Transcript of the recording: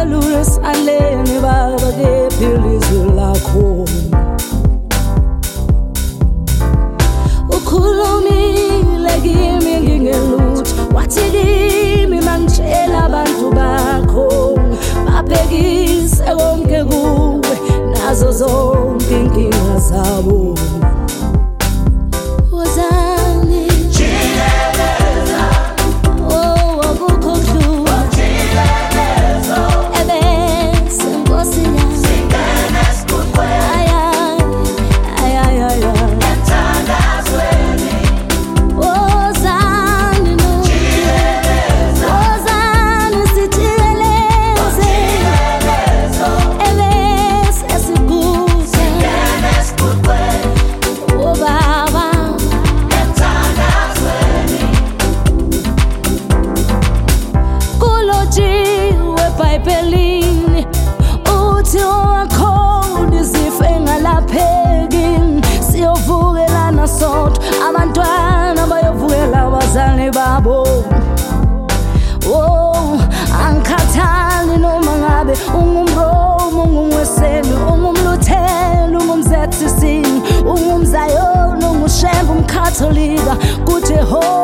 Hallelujah, saleni baba ngephilizwi lakho. Ukhulumile kimi ngingelutho, wathi kimi mangitshela abantu bakho, babhekise konke kuwe nazo zonke inkinga zabo. Wozani jikeleza, oh akukho kuhlula, jikeleza ebese Nkosi yami singene sikukwe, ay entandazweni. Wozani no jikeleza, wozani sijikeleze, jikeleza ebese sikukwe, singene sikukwe, oh baba entandazweni. Kulotshiwe eBhayibhelini uthi owakhona izifo engalapheki, siyovukelana sodwa, abantwana bayovukela abazali babo. Oh, angikhathali noma ngabe ungumRoma, ungumWeseli, ungumLuthela, ungumZCC, ungumZayoni, unguShembe, umKhatholika, kuJehova